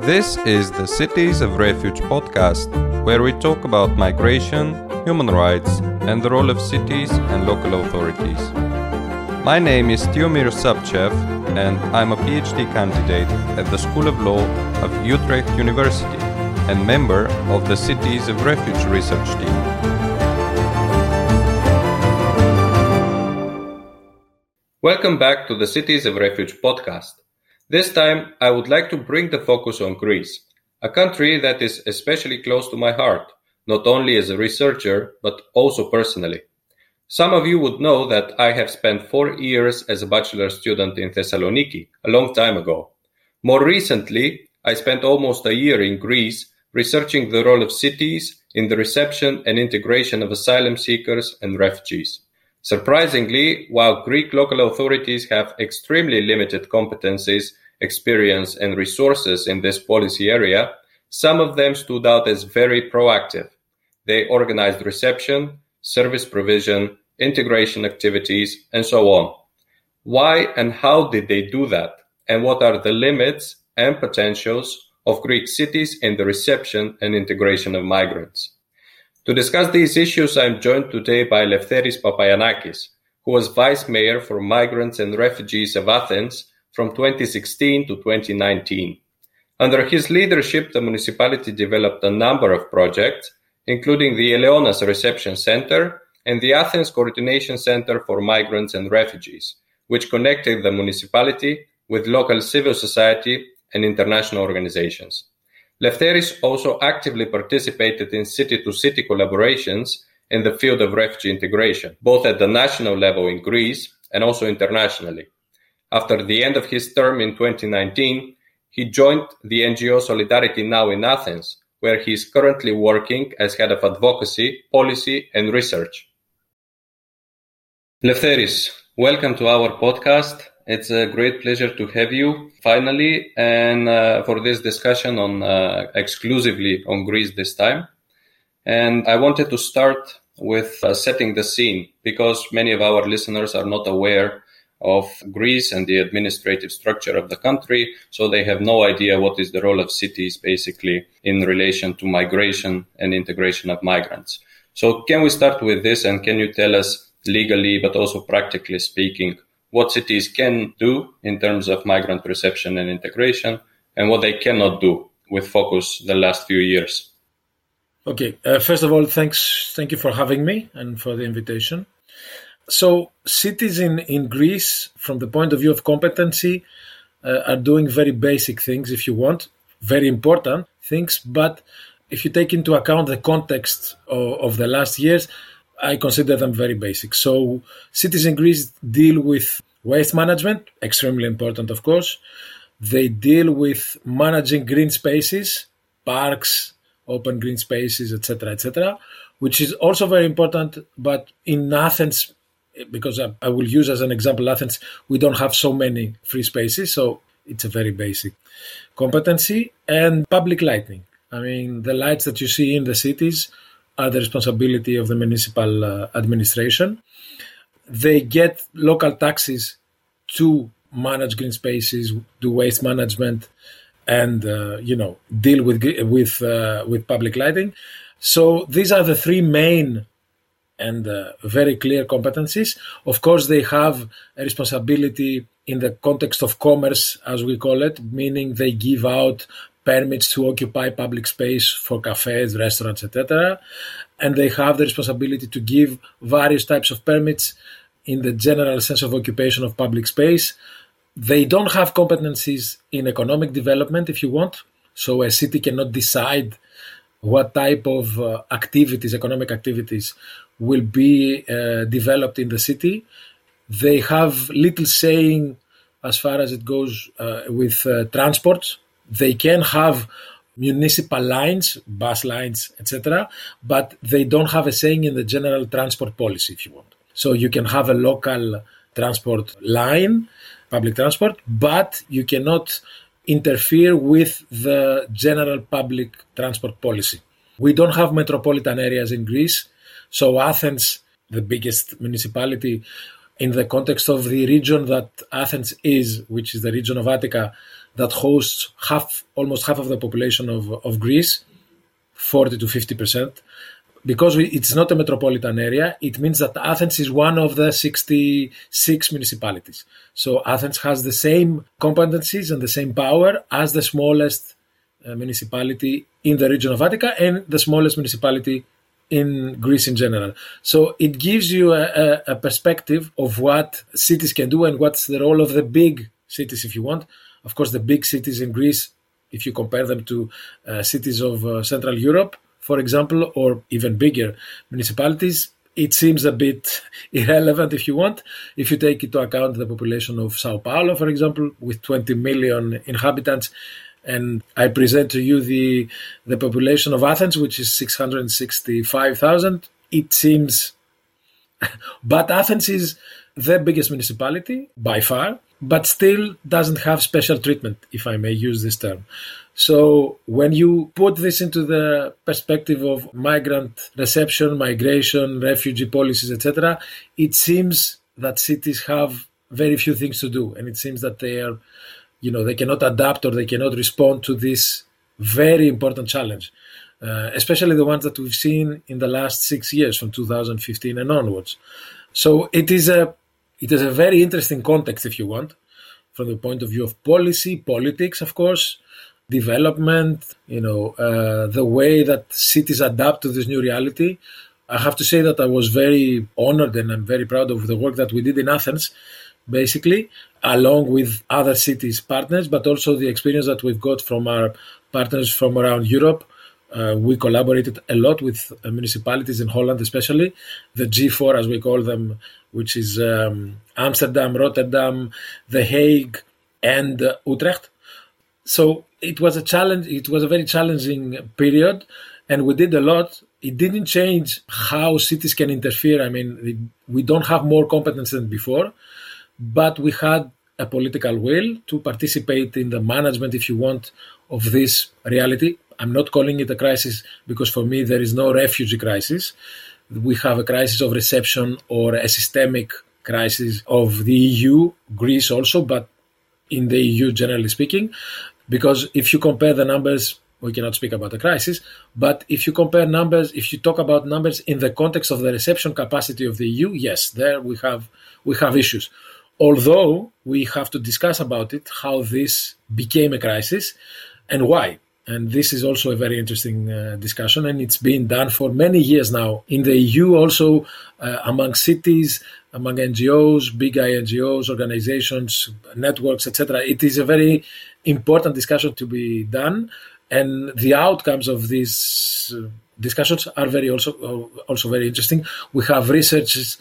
This is the Cities of Refuge podcast, where we talk about migration, human rights, and the role of cities and local authorities. My name is Tiomir Sabchev, and I'm a PhD candidate at the School of Law of Utrecht University and member of the Cities of Refuge research team. Welcome back to the Cities of Refuge podcast. This time, I would like to bring the focus on Greece, a country that is especially close to my heart, not only as a researcher, but also personally. Some of you would know that I have spent 4 years as a bachelor student in Thessaloniki, a long time ago. More recently, I spent almost a year in Greece researching the role of cities in the reception and integration of asylum seekers and refugees. Surprisingly, while Greek local authorities have extremely limited competencies, experience, and resources in this policy area, some of them stood out as very proactive. They organized reception, service provision, integration activities, and so on. Why and how did they do that? And what are the limits and potentials of Greek cities in the reception and integration of migrants? To discuss these issues, I am joined today by Leftheris Papayanakis, who was Vice Mayor for Migrants and Refugees of Athens from 2016 to 2019. Under his leadership, the municipality developed a number of projects, including the Eleonas Reception Center and the Athens Coordination Center for Migrants and Refugees, which connected the municipality with local civil society and international organizations. Leftheris also actively participated in city-to-city collaborations in the field of refugee integration, both at the national level in Greece and also internationally. After the end of his term in 2019, he joined the NGO Solidarity Now in Athens, where he is currently working as head of advocacy, policy, and research. Leftheris, welcome to our podcast. It's a great pleasure to have you finally, and for this discussion on exclusively on Greece this time. And I wanted to start with setting the scene, because many of our listeners are not aware of Greece and the administrative structure of the country, so they have no idea what is the role of cities basically in relation to migration and integration of migrants. So can we start with this, and can you tell us legally but also practically speaking what cities can do in terms of migrant reception and integration, and what they cannot do with focus the last few years? Okay. First of all, thank you for having me and for the invitation. So cities in Greece, from the point of view of competency, are doing very basic things, if you want, very important things. But if you take into account the context of the last years, I consider them very basic. So cities in Greece deal with waste management, extremely important, of course. They deal with managing green spaces, parks, open green spaces, etc., which is also very important. But in Athens, because I will use as an example Athens, we don't have so many free spaces, so it's a very basic competency. And public lighting. I mean, the lights that you see in the cities are the responsibility of the municipal administration. They get local taxes to manage green spaces, do waste management, and deal with public lighting. So these are the three main and very clear competencies. Of course, they have a responsibility in the context of commerce, as we call it, meaning they give out permits to occupy public space for cafes, restaurants, etc. And they have the responsibility to give various types of permits in the general sense of occupation of public space. They don't have competencies in economic development, if you want. So a city cannot decide what type of economic activities will be developed in the city. They have little saying as far as it goes with transport. They can have municipal lines, bus lines, etc., but they don't have a saying in the general transport policy, if you want. So you can have a local transport line, public transport, but you cannot interfere with the general public transport policy. We don't have metropolitan areas in Greece. So Athens, the biggest municipality, in the context of the region that Athens is, which is the region of Attica, that hosts almost half of the population of Greece, 40 to 50%. Because it's not a metropolitan area, it means that Athens is one of the 66 municipalities. So Athens has the same competencies and the same power as the smallest municipality in the region of Attica and the smallest municipality in Greece in general. So it gives you a perspective of what cities can do and what's the role of the big cities, if you want. Of course, the big cities in Greece, if you compare them to cities of Central Europe, for example, or even bigger municipalities, it seems a bit irrelevant, if you want, if you take into account the population of Sao Paulo, for example, with 20 million inhabitants. And I present to you the population of Athens, which is 665,000. It seems, but Athens is the biggest municipality by far, but still doesn't have special treatment, if I may use this term. So when you put this into the perspective of migrant reception, migration, refugee policies, etc., it seems that cities have very few things to do, and it seems that they cannot adapt or they cannot respond to this very important challenge, especially the ones that we've seen in the last 6 years, from 2015 and onwards. So it is a very interesting context, if you want, from the point of view of policy, politics, of course, development, the way that cities adapt to this new reality. I have to say that I was very honored and I'm very proud of the work that we did in Athens, basically, along with other cities partners, but also the experience that we've got from our partners from around Europe. We collaborated a lot with municipalities in Holland, especially the G4, as we call them, which is Amsterdam, Rotterdam, The Hague, and Utrecht. So it was a challenge. It was a very challenging period, and we did a lot. It didn't change how cities can interfere. I mean, we don't have more competence than before, but we had a political will to participate in the management, if you want, of this reality. I'm not calling it a crisis because for me there is no refugee crisis. We have a crisis of reception or a systemic crisis of the EU, Greece also, but in the EU generally speaking. Because if you compare the numbers, we cannot speak about a crisis, but if you compare numbers, if you talk about numbers in the context of the reception capacity of the EU, yes, there we have issues. Although we have to discuss about it, how this became a crisis and why. And this is also a very interesting discussion, and it's been done for many years now in the EU, also among cities, among NGOs, big NGOs, organizations, networks, etc. It is a very important discussion to be done, and the outcomes of these discussions are also very interesting. We have researches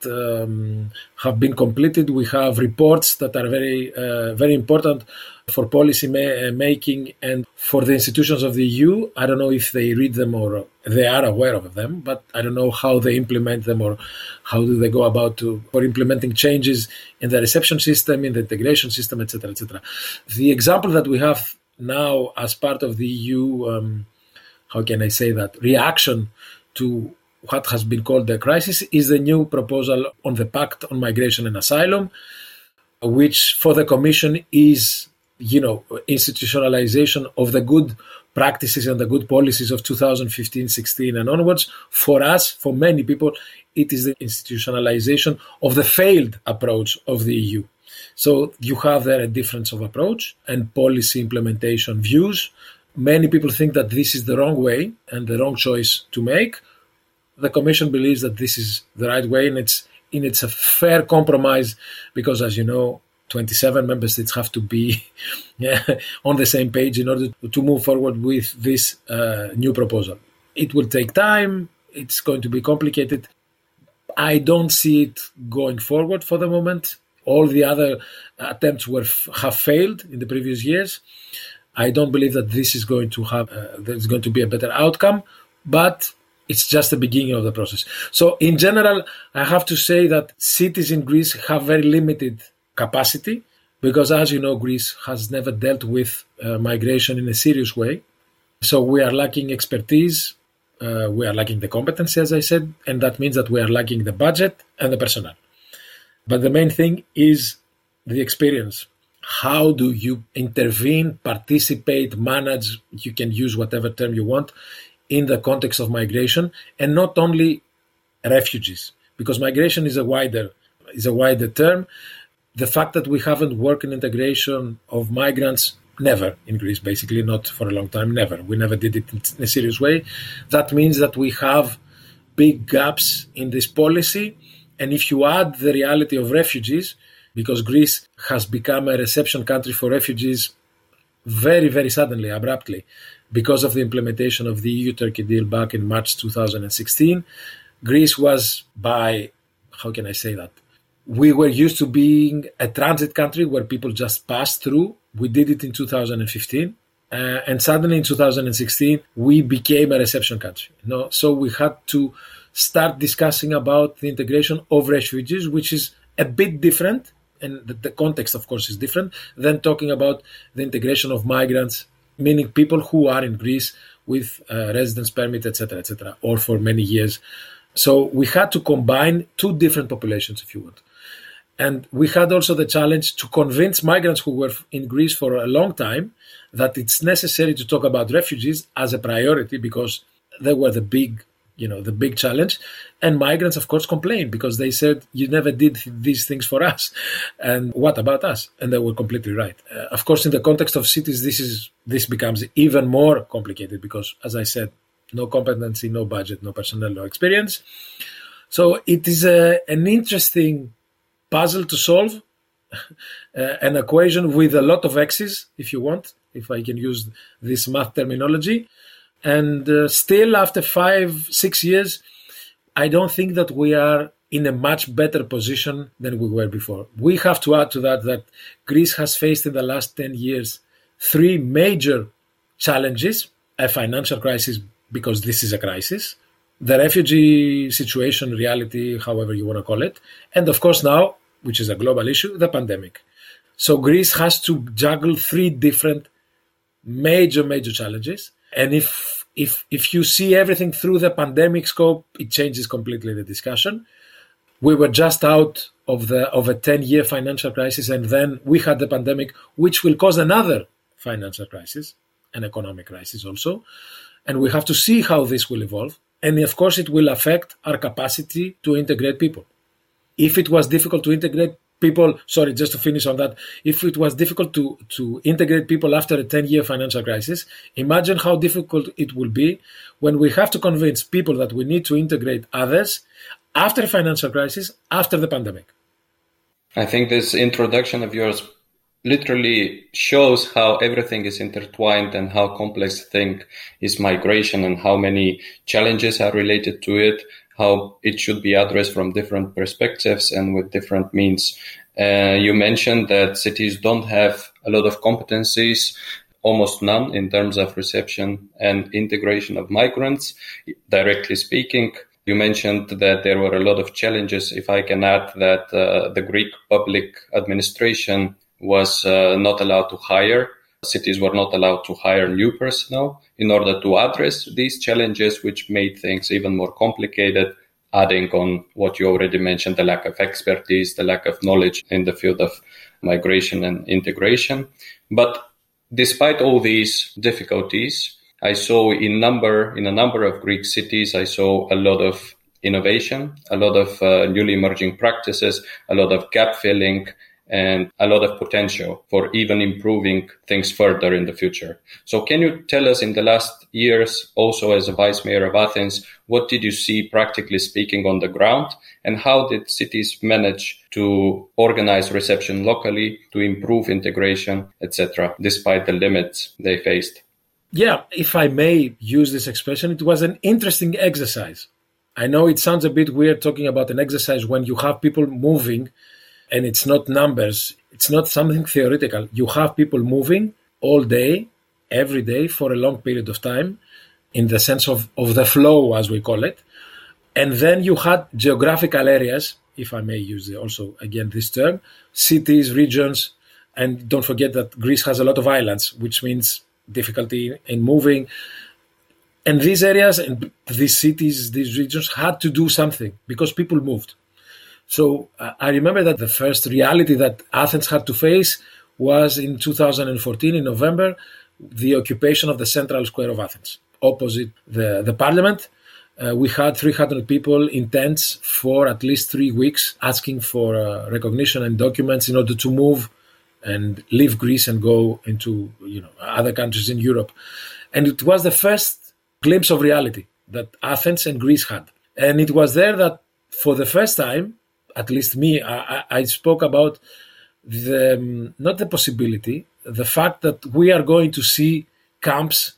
have been completed. We have reports that are very important for policy making and for the institutions of the EU. I don't know if they read them or they are aware of them, but I don't know how they implement them or how do they go about for implementing changes in the reception system, in the integration system, etc., etc. The example that we have now as part of the EU, how can I say that, reaction to what has been called the crisis is the new proposal on the Pact on Migration and Asylum, which for the Commission is, institutionalization of the good practices and the good policies of 2015, 16 and onwards. For us, for many people, it is the institutionalization of the failed approach of the EU. So you have there a difference of approach and policy implementation views. Many people think that this is the wrong way and the wrong choice to make. The Commission believes that this is the right way, and it's a fair compromise because, as you know, 27 member states have to be on the same page in order to move forward with this new proposal. It will take time. It's going to be complicated. I don't see it going forward for the moment. All the other attempts have failed in the previous years. I don't believe that this is going to have there's going to be a better outcome, but it's just the beginning of the process. So in general, I have to say that cities in Greece have very limited capacity because, as you know, Greece has never dealt with migration in a serious way. So we are lacking expertise, we are lacking the competency, as I said, and that means that we are lacking the budget and the personnel. But the main thing is the experience how do you intervene, participate, manage, you can use whatever term you want, in the context of migration, and not only refugees, because migration is a wider term. The fact that we haven't worked in integration of migrants, never in Greece, basically, not for a long time, never. We never did it in a serious way. That means that we have big gaps in this policy. And if you add the reality of refugees, because Greece has become a reception country for refugees very, very suddenly, abruptly, because of the implementation of the EU-Turkey deal back in March 2016, Greece was how can I say that? We were used to being a transit country where people just passed through. We did it in 2015. And suddenly in 2016, we became a reception country. So we had to start discussing about the integration of refugees, which is a bit different. And the context, of course, is different than talking about the integration of migrants, meaning people who are in Greece with residence permit, etc., or for many years. So we had to combine two different populations, if you want. And we had also the challenge to convince migrants who were in Greece for a long time that it's necessary to talk about refugees as a priority, because they were the big challenge. And migrants, of course, complained because they said, you never did these things for us. And what about us? And they were completely right. Of course, in the context of cities, this becomes even more complicated because, as I said, no competency, no budget, no personnel, no experience. So it is an interesting puzzle to solve, an equation with a lot of x's, if you want, if I can use this math terminology. And still, after 5-6 years, I don't think that we are in a much better position than we were before. We have to add to that Greece has faced in the last 10 years 3 major challenges: a financial crisis, because this is a crisis, the refugee situation, reality, however you want to call it, and of course now, which is a global issue, the pandemic. So Greece has to juggle 3 different major challenges. And if you see everything through the pandemic scope, it changes completely the discussion. We were just out of a 10-year financial crisis, and then we had the pandemic, which will cause another financial crisis, an economic crisis also. And we have to see how this will evolve. And of course, it will affect our capacity to integrate people. If it was difficult to integrate people, just to finish on that, if it was difficult to integrate people after a 10-year financial crisis, imagine how difficult it will be when we have to convince people that we need to integrate others after a financial crisis, after the pandemic. I think this introduction of yours literally shows how everything is intertwined and how complex the thing is migration and how many challenges are related to it, how it should be addressed from different perspectives and with different means. You mentioned that cities don't have a lot of competencies, almost none, in terms of reception and integration of migrants, directly speaking. You mentioned that there were a lot of challenges. If I can add that the Greek public administration was not allowed to hire. Cities were not allowed to hire new personnel in order to address these challenges, which made things even more complicated, adding on what you already mentioned, the lack of expertise, the lack of knowledge in the field of migration and integration. But despite all these difficulties, I saw in a number of Greek cities, I saw a lot of innovation, a lot of newly emerging practices, a lot of gap filling, and a lot of potential for even improving things further in the future. So can you tell us, in the last years, also as a vice mayor of Athens, what did you see practically speaking on the ground, and how did cities manage to organize reception locally, to improve integration, etc., despite the limits they faced? Yeah, if I may use this expression, it was an interesting exercise. I know it sounds a bit weird talking about an exercise when you have people moving. And it's not numbers. It's not something theoretical. You have people moving all day, every day, for a long period of time, in the sense of the flow, as we call it. And then you had geographical areas, if I may use also, again, this term, cities, regions. And don't forget that Greece has a lot of islands, which means difficulty in moving. And these areas and these cities, these regions had to do something because people moved. So I remember that the first reality that Athens had to face was in 2014, in November, the occupation of the central square of Athens, opposite the parliament. We had 300 people in tents for at least 3 weeks asking for recognition and documents in order to move and leave Greece and go into other countries in Europe. And it was the first glimpse of reality that Athens and Greece had. And it was there that for the first time, at least me, I spoke about not the possibility, the fact that we are going to see camps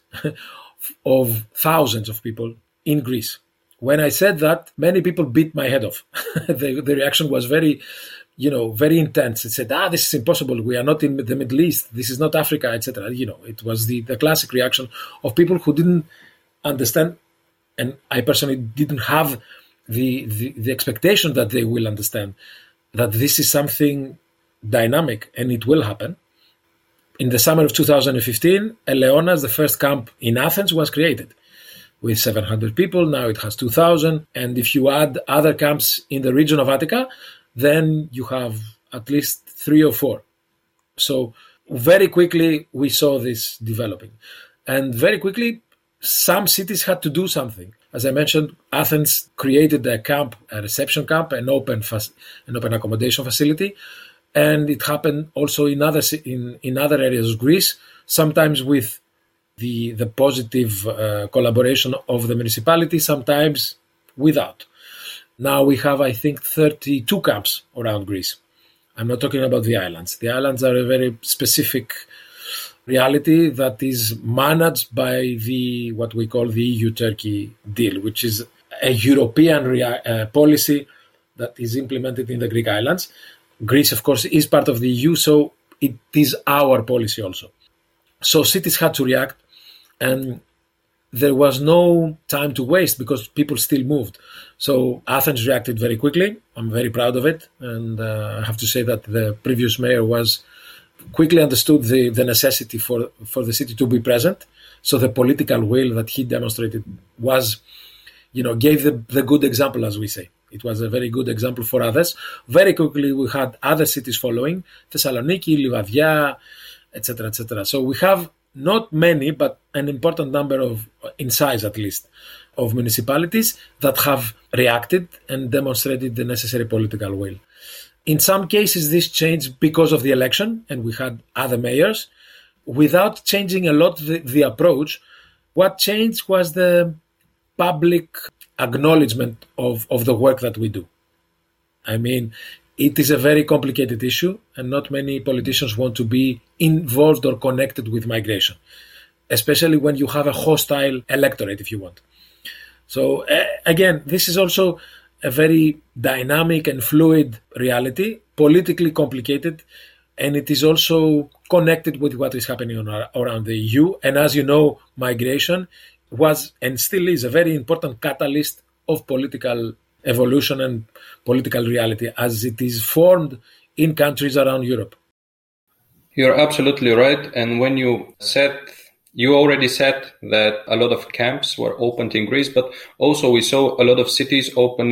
of thousands of people in Greece. When I said that, many people beat my head off. The reaction was very intense. It said, this is impossible. We are not in the Middle East. This is not Africa, etc. It was the classic reaction of people who didn't understand, and I personally didn't have the expectation that they will understand that this is something dynamic and it will happen. In the summer of 2015, Eleonas, the first camp in Athens, was created with 700 people. Now it has 2,000. And if you add other camps in the region of Attica, then you have at least 3 or 4. So very quickly we saw this developing. And very quickly, some cities had to do something. As I mentioned, Athens created a camp, a reception camp, an open accommodation facility. And it happened also in other areas of Greece, sometimes with the positive collaboration of the municipality, sometimes without. Now we have, I think, 32 camps around Greece. I'm not talking about the islands. The islands are a very specific reality that is managed by what we call the EU-Turkey deal, which is a European policy that is implemented in the Greek islands. Greece, of course, is part of the EU, so it is our policy also. So cities had to react, and there was no time to waste because people still moved. So Athens reacted very quickly. I'm very proud of it. And I have to say that the previous mayor quickly understood the necessity for the city to be present. So the political will that he demonstrated gave the good example, as we say. It was a very good example for others. Very quickly, we had other cities following, Thessaloniki, Livadia, etc., etc. So we have not many, but an important number in size at least, of municipalities that have reacted and demonstrated the necessary political will. In some cases, this changed because of the election, and we had other mayors. Without changing a lot the approach, what changed was the public acknowledgement of the work that we do. I mean, it is a very complicated issue, and not many politicians want to be involved or connected with migration, especially when you have a hostile electorate, if you want. So again, this is also a very dynamic and fluid reality, politically complicated, and it is also connected with what is happening around the EU. And as you know, migration was and still is a very important catalyst of political evolution and political reality as it is formed in countries around Europe. You're absolutely right. And when you already said that a lot of camps were opened in Greece, but also we saw a lot of cities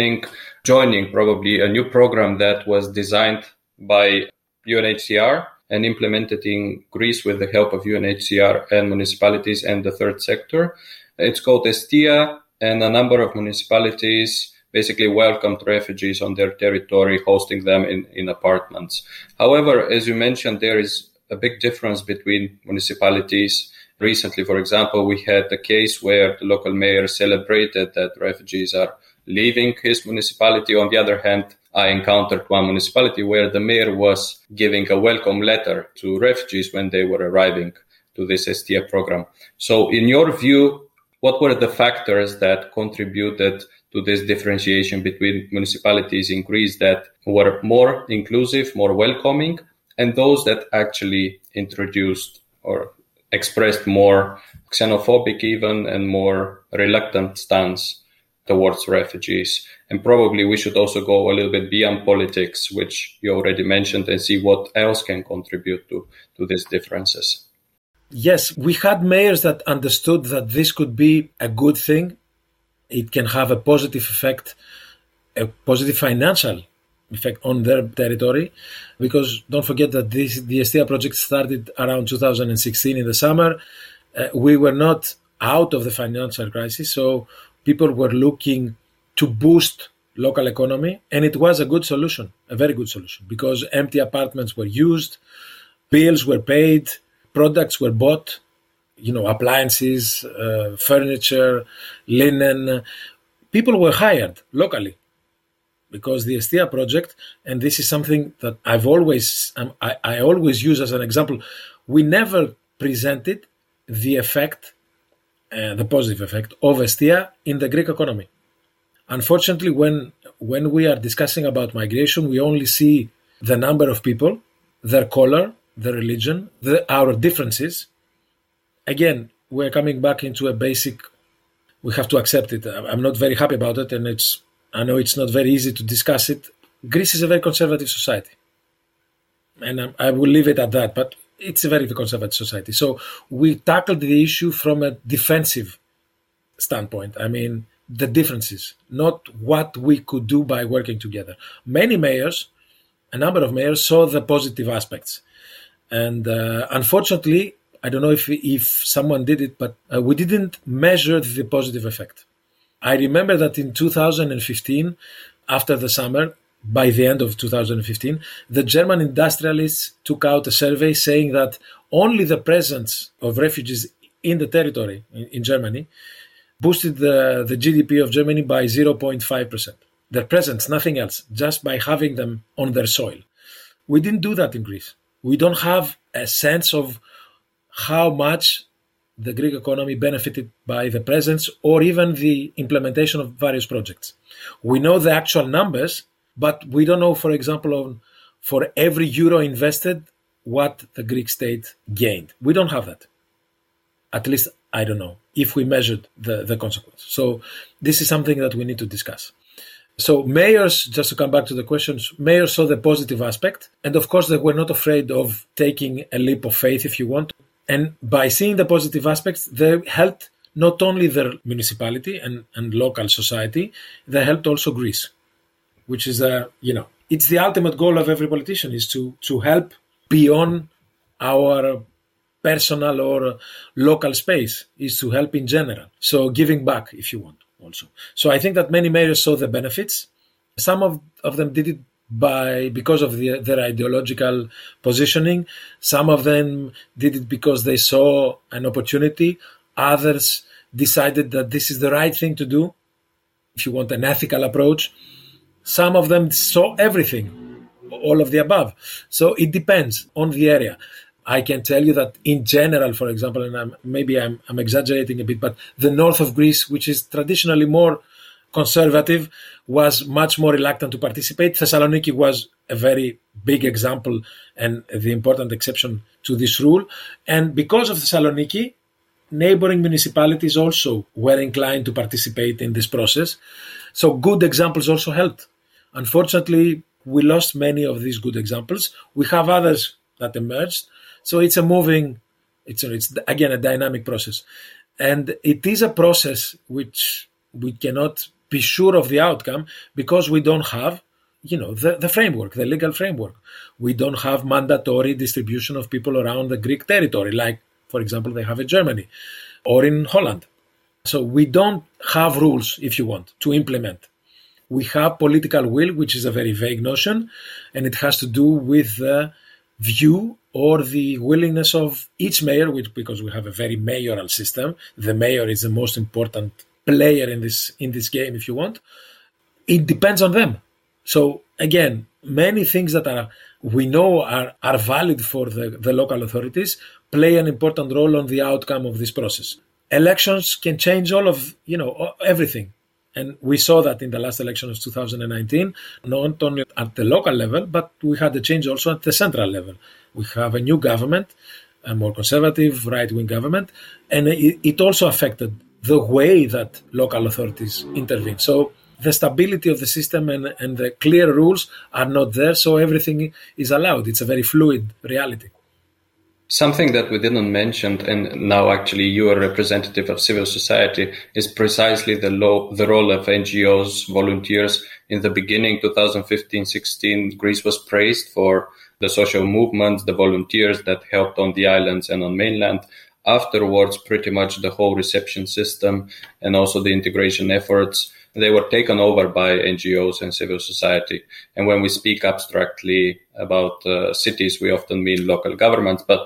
joining probably a new program that was designed by UNHCR and implemented in Greece with the help of UNHCR and municipalities and the third sector. It's called Estia, and a number of municipalities basically welcomed refugees on their territory, hosting them in apartments. However, as you mentioned, there is a big difference between municipalities. Recently, for example, we had a case where the local mayor celebrated that refugees are leaving his municipality. On the other hand, I encountered one municipality where the mayor was giving a welcome letter to refugees when they were arriving to this Estia program. So in your view, what were the factors that contributed to this differentiation between municipalities in Greece that were more inclusive, more welcoming, and those that actually introduced or expressed more xenophobic even and more reluctant stance towards refugees? And probably we should also go a little bit beyond politics, which you already mentioned, and see what else can contribute to these differences. Yes, we had mayors that understood that this could be a good thing. It can have a positive effect, a positive financial effect on their territory, because don't forget that the Estia project started around 2016 in the summer. We were not out of the financial crisis, so people were looking to boost local economy, and it was a good solution, a very good solution, because empty apartments were used, bills were paid, products were bought, appliances, furniture, linen. People were hired locally because the Estia project, and this is something that I always use as an example. We never presented the effect, the positive effect of Estia in the Greek economy. Unfortunately, when we are discussing about migration, we only see the number of people, their color, their religion, our differences. Again, we're coming back into a basic, we have to accept it. I'm not very happy about it, and I know it's not very easy to discuss it. Greece is a very conservative society, and I will leave it at that, but it's a very conservative society. So we tackled the issue from a defensive standpoint. I mean, the differences, not what we could do by working together. A number of mayors saw the positive aspects. And unfortunately, I don't know if someone did it, but we didn't measure the positive effect. I remember that in 2015, after the summer, by the end of 2015, the German industrialists took out a survey saying that only the presence of refugees in the territory in Germany boosted the GDP of Germany by 0.5%. Their presence, nothing else, just by having them on their soil. We didn't do that in Greece. We don't have a sense of how much the Greek economy benefited by the presence or even the implementation of various projects. We know the actual numbers, but we don't know, for example, for every euro invested, what the Greek state gained. We don't have that. At least, I don't know, if we measured the consequence. So this is something that we need to discuss. So mayors, just to come back to the questions, mayors saw the positive aspect. And of course, they were not afraid of taking a leap of faith, if you want. And by seeing the positive aspects, they helped not only their municipality and local society, they helped also Greece, which is, it's the ultimate goal of every politician, is to help beyond our personal or local space, is to help in general. So giving back, if you want, also. So I think that many mayors saw the benefits. Some of them did it because of their ideological positioning. Some of them did it because they saw an opportunity. Others decided that this is the right thing to do, if you want an ethical approach. Some of them saw everything, all of the above. So it depends on the area. I can tell you that in general, for example, and I'm exaggerating a bit, but the north of Greece, which is traditionally more conservative, was much more reluctant to participate. Thessaloniki was a very big example and the important exception to this rule. And because of Thessaloniki, neighboring municipalities also were inclined to participate in this process. So good examples also helped. Unfortunately, we lost many of these good examples. We have others that emerged. So it's it's again a dynamic process. And it is a process which we cannot be sure of the outcome because we don't have, the framework, the legal framework. We don't have mandatory distribution of people around the Greek territory, like, for example, they have in Germany or in Holland. So we don't have rules, if you want, to implement. We have political will, which is a very vague notion, and it has to do with the view or the willingness of each mayor, because we have a very mayoral system. The mayor is the most important player in this game, if you want. It depends on them. So again, many things that we know are valid for the local authorities play an important role on the outcome of this process. Elections can change all of, everything. And we saw that in the last election of 2019, not only at the local level, but we had a change also at the central level. We have a new government, a more conservative right-wing government, and it also affected the way that local authorities intervene. So the stability of the system and the clear rules are not there, so everything is allowed. It's a very fluid reality. Something that we didn't mention, and now actually you are a representative of civil society, is precisely the role of NGOs, volunteers. In the beginning, 2015-16, Greece was praised for the social movements, the volunteers that helped on the islands and on mainland. Afterwards, pretty much the whole reception system and also the integration efforts, they were taken over by NGOs and civil society. And when we speak abstractly about cities, we often mean local governments, but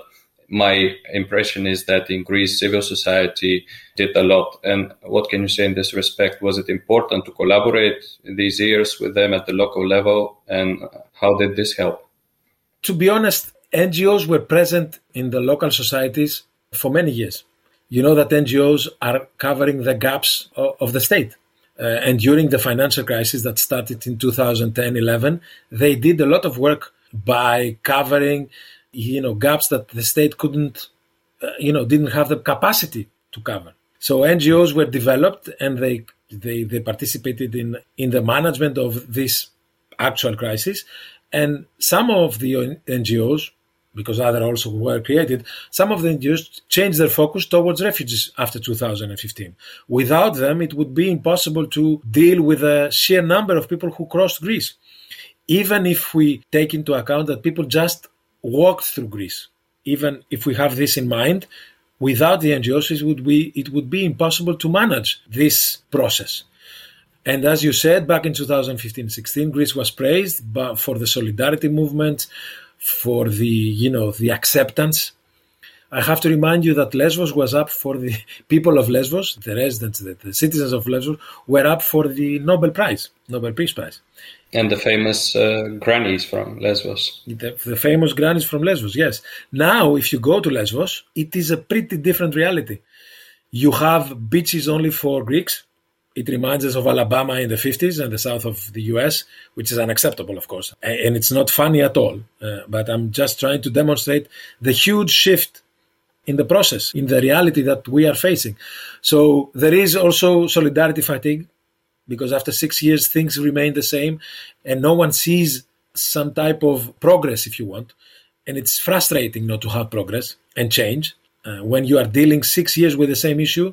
my impression is that in Greece, civil society did a lot. And what can you say in this respect? Was it important to collaborate these years with them at the local level? And how did this help? To be honest, NGOs were present in the local societies for many years. You know that NGOs are covering the gaps of the state. And during the financial crisis that started in 2010-11, they did a lot of work by covering gaps that the state couldn't, didn't have the capacity to cover. So NGOs were developed and they participated in the management of this actual crisis. And some of the NGOs, because others also were created, some of the NGOs changed their focus towards refugees after 2015. Without them, it would be impossible to deal with the sheer number of people who crossed Greece. Even if we take into account that people just walked through Greece, even if we have this in mind, without the NGOs, it would be impossible to manage this process. And as you said, back in 2015-16, Greece was praised for the solidarity movement, for the acceptance. I have to remind you that Lesbos was up for the people of Lesbos, the residents, the citizens of Lesbos, were up for the Nobel Peace Prize. And the famous grannies from Lesbos. The famous grannies from Lesbos, yes. Now, if you go to Lesbos, it is a pretty different reality. You have beaches only for Greeks. It reminds us of Alabama in the 50s and the south of the US, which is unacceptable, of course. And it's not funny at all. But I'm just trying to demonstrate the huge shift in the process, in the reality that we are facing. So there is also solidarity fatigue, because after 6 years, things remain the same and no one sees some type of progress, if you want. And it's frustrating not to have progress and change when you are dealing 6 years with the same issue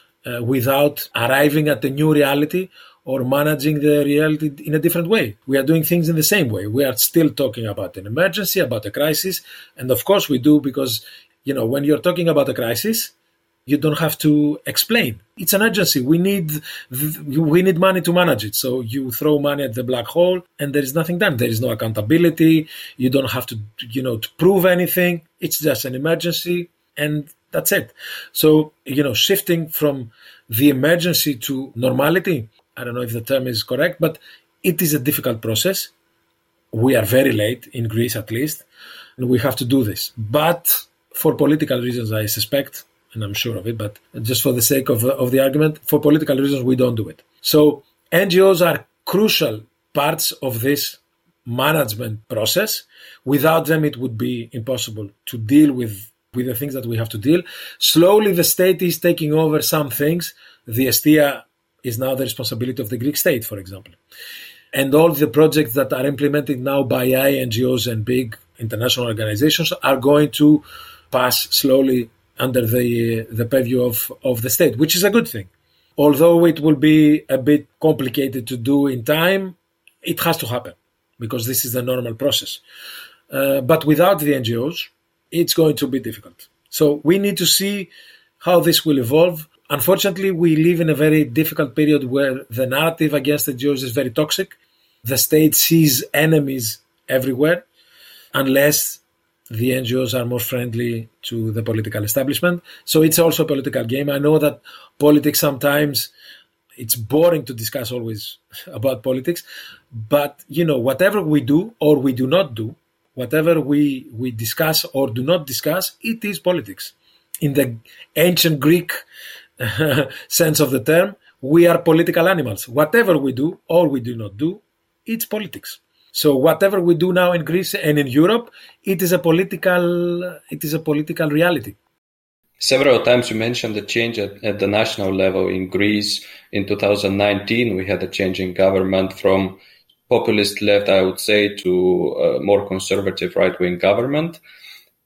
without arriving at a new reality or managing the reality in a different way. We are doing things in the same way. We are still talking about an emergency, about a crisis. And of course we do, because, when you're talking about a crisis, you don't have to explain. It's an urgency. We need money to manage it. So you throw money at the black hole and there is nothing done. There is no accountability. You don't have to, to prove anything. It's just an emergency and that's it. So, shifting from the emergency to normality, I don't know if the term is correct, but it is a difficult process. We are very late, in Greece at least, and we have to do this. But for political reasons, I suspect, and I'm sure of it, but just for the sake of the argument, for political reasons, we don't do it. So NGOs are crucial parts of this management process. Without them, it would be impossible to deal with the things that we have to deal. Slowly, the state is taking over some things. The Estia is now the responsibility of the Greek state, for example. And all the projects that are implemented now by NGOs and big international organizations are going to pass slowly under the purview of the state, which is a good thing. Although it will be a bit complicated to do in time, it has to happen because this is the normal process. But without the NGOs, it's going to be difficult. So we need to see how this will evolve. Unfortunately, we live in a very difficult period where the narrative against NGOs is very toxic. The state sees enemies everywhere unless the NGOs are more friendly to the political establishment. So it's also a political game. I know that politics sometimes, it's boring to discuss always about politics, but whatever we do or we do not do, whatever we discuss or do not discuss, it is politics. In the ancient Greek sense of the term, we are political animals. Whatever we do or we do not do, it's politics. So whatever we do now in Greece and in Europe, it is a political reality. Several times you mentioned the change at the national level in Greece. In 2019, we had a change in government from populist left, I would say, to a more conservative right-wing government.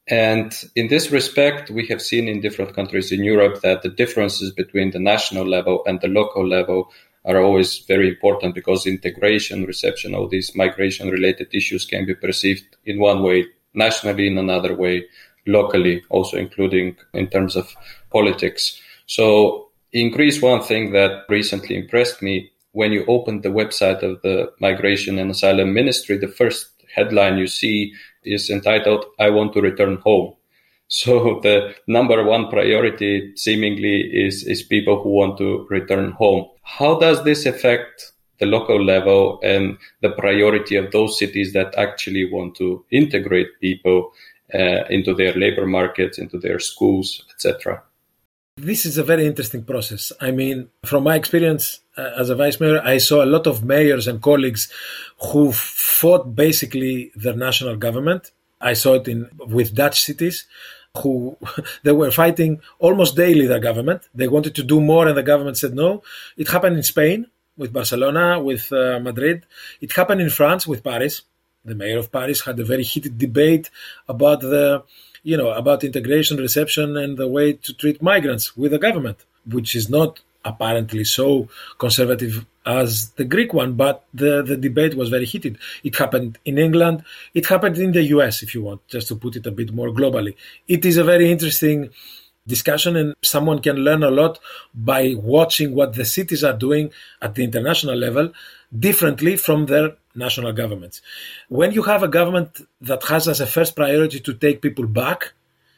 And in this respect, we have seen in different countries in Europe that the differences between the national level and the local level are always very important, because integration, reception, all these migration-related issues can be perceived in one way nationally, in another way locally, also including in terms of politics. So in Greece, one thing that recently impressed me, when you open the website of the Migration and Asylum Ministry, the first headline you see is entitled, "I want to return home." So the number one priority seemingly is people who want to return home. How does this affect the local level and the priority of those cities that actually want to integrate people into their labor markets, into their schools, etc.? This is a very interesting process. I mean, from my experience as a vice mayor, I saw a lot of mayors and colleagues who fought basically their national government. I saw it with Dutch cities who they were fighting almost daily their government. They wanted to do more and the government said no. It happened in Spain with Barcelona, with Madrid. It happened in France with Paris. The mayor of Paris had a very heated debate about about integration, reception, and the way to treat migrants with the government, which is not apparently so conservative as the Greek one, but the debate was very heated. It happened in England. It happened in the US, if you want, just to put it a bit more globally. It is a very interesting discussion, and someone can learn a lot by watching what the cities are doing at the international level differently from their national governments. When you have a government that has as a first priority to take people back,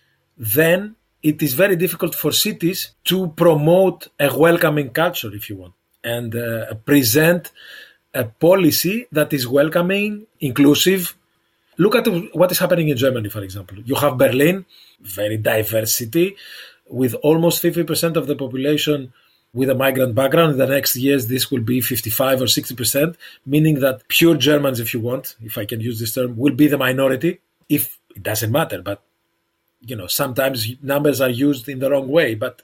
then it is very difficult for cities to promote a welcoming culture, if you want, and present a policy that is welcoming, inclusive. Look at what is happening in Germany, for example. You have Berlin, very diverse city, with almost 50% of the population with a migrant background. In the next years, this will be 55 or 60%, meaning that pure Germans, if you want, if I can use this term, will be the minority. If it doesn't matter, but sometimes numbers are used in the wrong way, but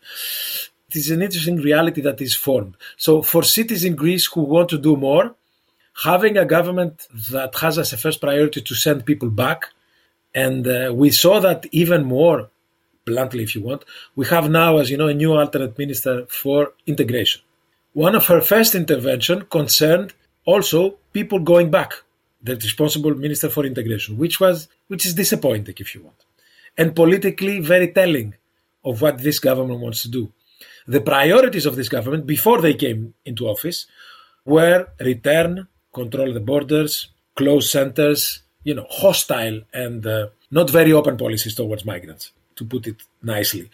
it is an interesting reality that is formed. So for cities in Greece who want to do more, having a government that has as a first priority to send people back, and we saw that even more bluntly, if you want, we have now, as you know, a new alternate minister for integration. One of her first intervention concerned also people going back, the responsible minister for integration, which is disappointing, if you want, and politically very telling of what this government wants to do. The priorities of this government before they came into office were return, control the borders, close centers, hostile and not very open policies towards migrants, to put it nicely.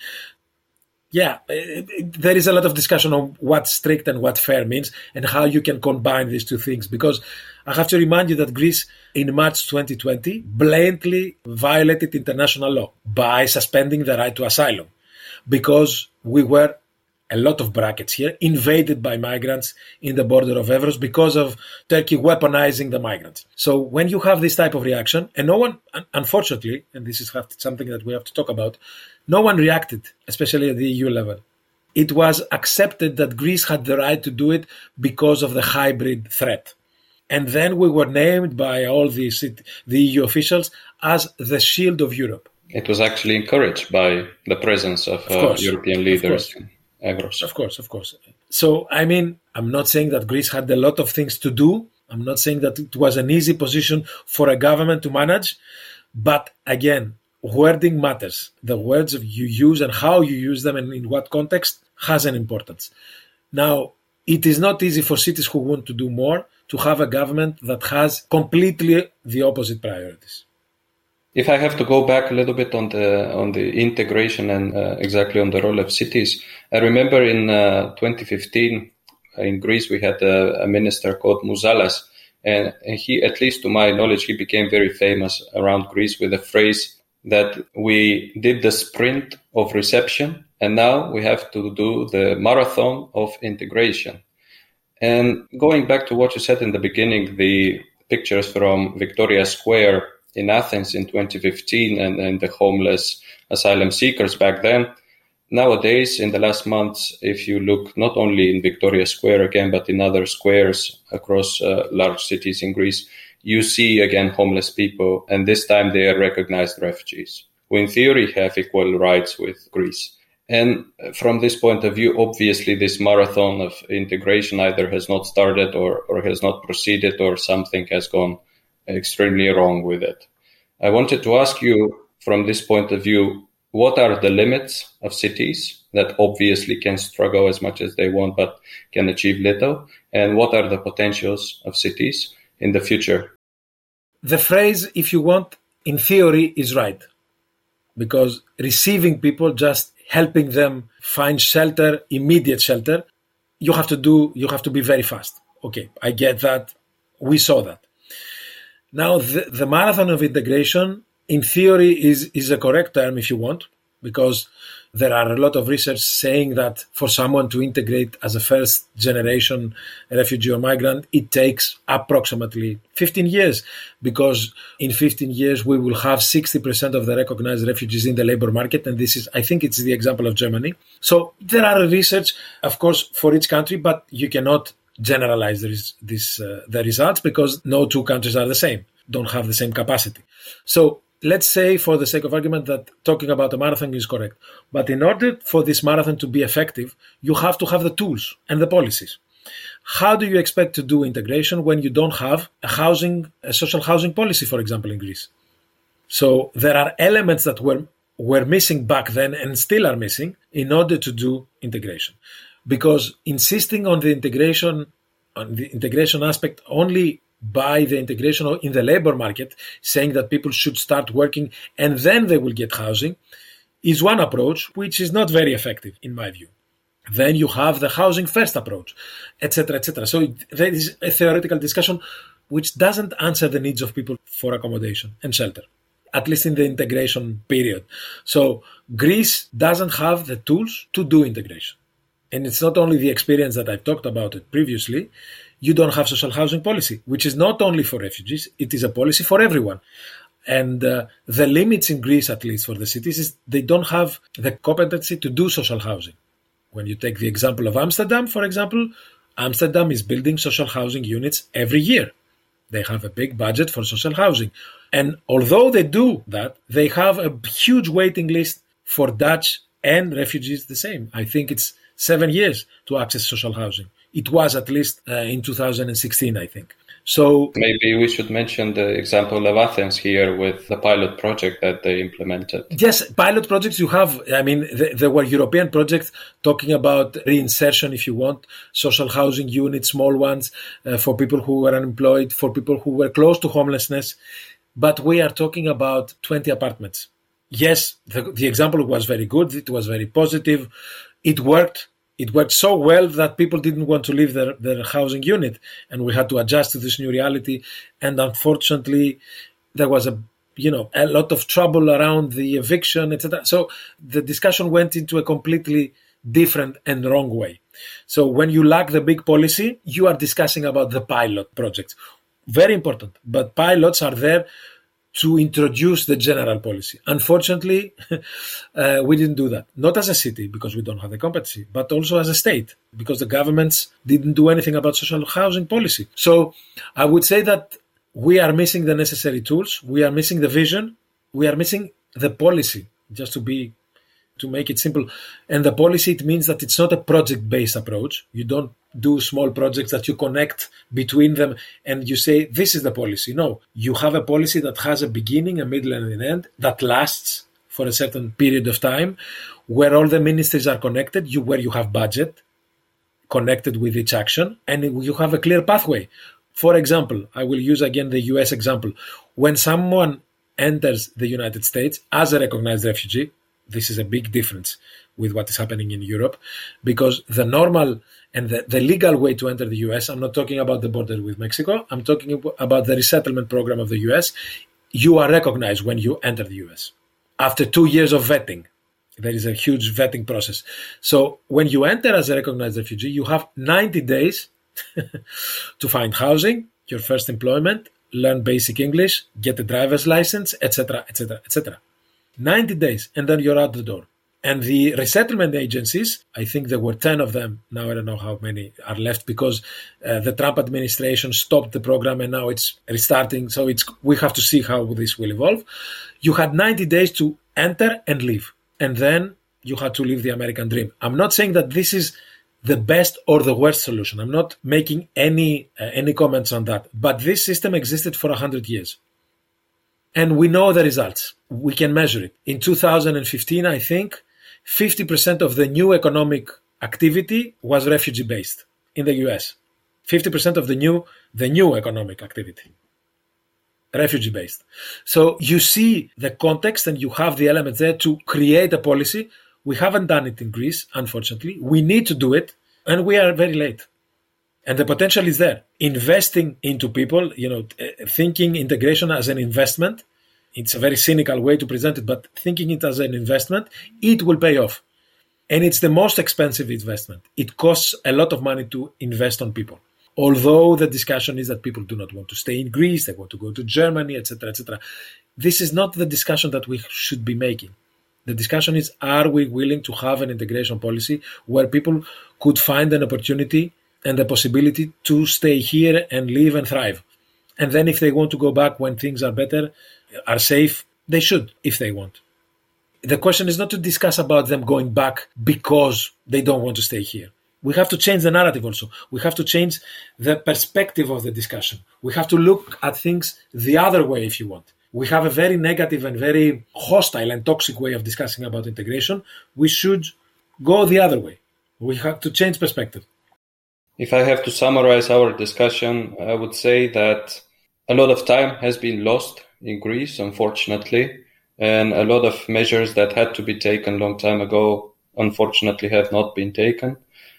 Yeah, there is a lot of discussion on what strict and what fair means and how you can combine these two things, because I have to remind you that Greece in March 2020 blatantly violated international law by suspending the right to asylum, because we were, a lot of brackets here, invaded by migrants in the border of Evros because of Turkey weaponizing the migrants. So when you have this type of reaction, and no one, unfortunately, and this is something that we have to talk about, no one reacted, especially at the EU level. It was accepted that Greece had the right to do it because of the hybrid threat. And then we were named by all the EU officials as the shield of Europe. It was actually encouraged by the presence of European leaders. Evros. Of course. So, I mean, I'm not saying that Greece had a lot of things to do. I'm not saying that it was an easy position for a government to manage. But again, wording matters. The words you use and how you use them and in what context has an importance. Now, it is not easy for cities who want to do more to have a government that has completely the opposite priorities. If I have to go back a little bit on the integration and exactly on the role of cities, I remember in 2015 in Greece we had a minister called Mouzalas, and he, at least to my knowledge, he became very famous around Greece with the phrase that we did the sprint of reception and now we have to do the marathon of integration. And going back to what you said in the beginning, the pictures from Victoria Square in Athens in 2015 and the homeless asylum seekers back then. Nowadays, in the last months, if you look not only in Victoria Square again, but in other squares across large cities in Greece, you see again homeless people, and this time they are recognized refugees who in theory have equal rights with Greece. And from this point of view, obviously, this marathon of integration either has not started or has not proceeded, or something has gone extremely wrong with it. I wanted to ask you, from this point of view, what are the limits of cities that obviously can struggle as much as they want but can achieve little? And what are the potentials of cities in the future? The phrase, if you want, in theory is right. Because receiving people, just helping them find shelter, immediate shelter, you have to be very fast. Okay, I get that. We saw that. Now, the marathon of integration, in theory, is a correct term if you want, because there are a lot of research saying that for someone to integrate as a first generation refugee or migrant, it takes approximately 15 years, because in 15 years we will have 60% of the recognized refugees in the labor market. And this is, I think it's the example of Germany. So there are research, of course, for each country, but you cannot generalize the results, because no two countries are the same, don't have the same capacity. So let's say, for the sake of argument, that talking about a marathon is correct. But in order for this marathon to be effective, you have to have the tools and the policies. How do you expect to do integration when you don't have a social housing policy, for example, in Greece? So there are elements that were missing back then and still are missing in order to do integration. Because insisting on the integration aspect only by the integration in the labor market, saying that people should start working and then they will get housing, is one approach which is not very effective in my view. Then you have the housing first approach, etc., etc. So there is a theoretical discussion which doesn't answer the needs of people for accommodation and shelter, at least in the integration period. So Greece doesn't have the tools to do integration. And it's not only the experience that I've talked about it previously. You don't have social housing policy, which is not only for refugees, it is a policy for everyone. And the limits in Greece, at least for the cities, is they don't have the competency to do social housing. When you take the example of Amsterdam, for example, Amsterdam is building social housing units every year. They have a big budget for social housing. And although they do that, they have a huge waiting list for Dutch and refugees the same. I think it's 7 years to access social housing. It was at least in 2016, I think. So maybe we should mention the example of Athens here with the pilot project that they implemented. Yes, pilot projects you have. I mean, there were European projects talking about reinsertion, if you want, social housing units, small ones, for people who were unemployed, for people who were close to homelessness. But we are talking about 20 apartments. Yes, the example was very good. It was very positive. It worked. It worked so well that people didn't want to leave their housing unit, and we had to adjust to this new reality. And unfortunately, there was a lot of trouble around the eviction, etc. So the discussion went into a completely different and wrong way. So when you lack the big policy, you are discussing about the pilot projects. Very important, but pilots are there to introduce the general policy. Unfortunately, we didn't do that. Not as a city, because we don't have the competency, but also as a state, because the governments didn't do anything about social housing policy. So I would say that we are missing the necessary tools. We are missing the vision. We are missing the policy, just to make it simple. And the policy, it means that it's not a project-based approach. You don't do small projects that you connect between them and you say, this is the policy. No, you have a policy that has a beginning, a middle, and an end that lasts for a certain period of time, where all the ministries are connected, where you have budget connected with each action, and you have a clear pathway. For example, I will use again the US example. When someone enters the United States as a recognized refugee, this is a big difference with what is happening in Europe, because the normal and the legal way to enter the US, I'm not talking about the border with Mexico, I'm talking about the resettlement program of the US. You are recognized when you enter the US. After 2 years of vetting, there is a huge vetting process. So when you enter as a recognized refugee, you have 90 days to find housing, your first employment, learn basic English, get a driver's license, etc., etc., etc. 90 days, and then you're out the door. And the resettlement agencies, I think there were 10 of them. Now I don't know how many are left, because the Trump administration stopped the program and now it's restarting. So we have to see how this will evolve. You had 90 days to enter and leave. And then you had to live the American dream. I'm not saying that this is the best or the worst solution. I'm not making any comments on that. But this system existed for 100 years. And we know the results. We can measure it. In 2015, I think, 50% of the new economic activity was refugee-based in the US. 50% of the new economic activity, refugee-based. So you see the context and you have the elements there to create a policy. We haven't done it in Greece, unfortunately. We need to do it, and we are very late. And the potential is there. Investing into people, thinking integration as an investment, it's a very cynical way to present it, but thinking it as an investment, it will pay off. And it's the most expensive investment. It costs a lot of money to invest on people. Although the discussion is that people do not want to stay in Greece, they want to go to Germany, etc., etc. This is not the discussion that we should be making. The discussion is, are we willing to have an integration policy where people could find an opportunity and the possibility to stay here and live and thrive? And then if they want to go back when things are better, are safe, they should, if they want. The question is not to discuss about them going back because they don't want to stay here. We have to change the narrative also. We have to change the perspective of the discussion. We have to look at things the other way, if you want. We have a very negative and very hostile and toxic way of discussing about integration. We should go the other way. We have to change perspective. If I have to summarize our discussion, I would say that a lot of time has been lost in Greece, unfortunately, and a lot of measures that had to be taken a long time ago, unfortunately, have not been taken.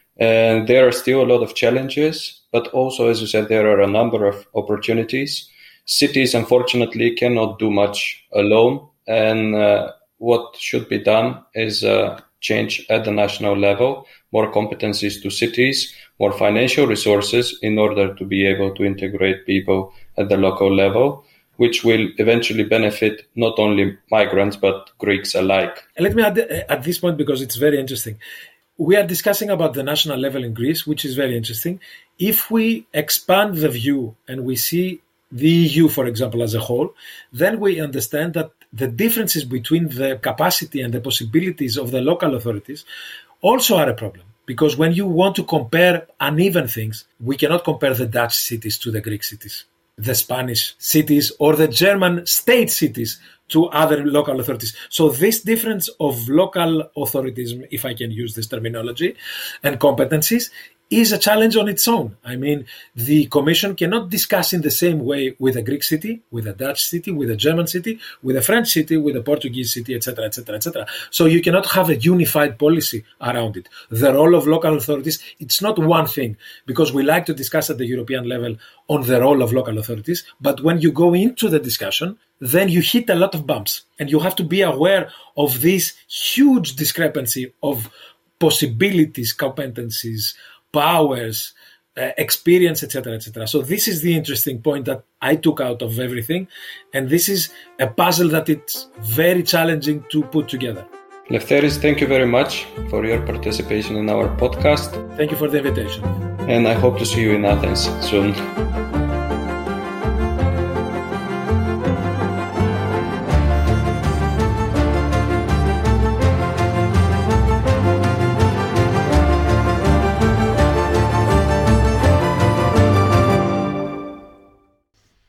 And there are still a lot of challenges, but also, as you said, there are a number of opportunities. Cities, unfortunately, cannot do much alone. And what should be done is change at the national level, more competencies to cities, more financial resources in order to be able to integrate people at the local level, which will eventually benefit not only migrants, but Greeks alike. Let me add at this point, because it's very interesting. We are discussing about the national level in Greece, which is very interesting. If we expand the view and we see the EU, for example, as a whole, then we understand that the differences between the capacity and the possibilities of the local authorities also are a problem. Because when you want to compare uneven things, we cannot compare the Dutch cities to the Greek cities, the Spanish cities or the German state cities to other local authorities. So this difference of local authoritism, if I can use this terminology, and competencies is a challenge on its own. I mean, the Commission cannot discuss in the same way with a Greek city, with a Dutch city, with a German city, with a French city, with a Portuguese city, etc., etc., etc. So you cannot have a unified policy around it. The role of local authorities, it's not one thing, because we like to discuss at the European level on the role of local authorities, but when you go into the discussion, then you hit a lot of bumps, and you have to be aware of this huge discrepancy of possibilities, competencies, powers, experience, etc., etc. So this is the interesting point that I took out of everything, and this is a puzzle that it's very challenging to put together. Lefteris, thank you very much for your participation in our podcast. Thank you for the invitation. And I hope to see you in Athens soon.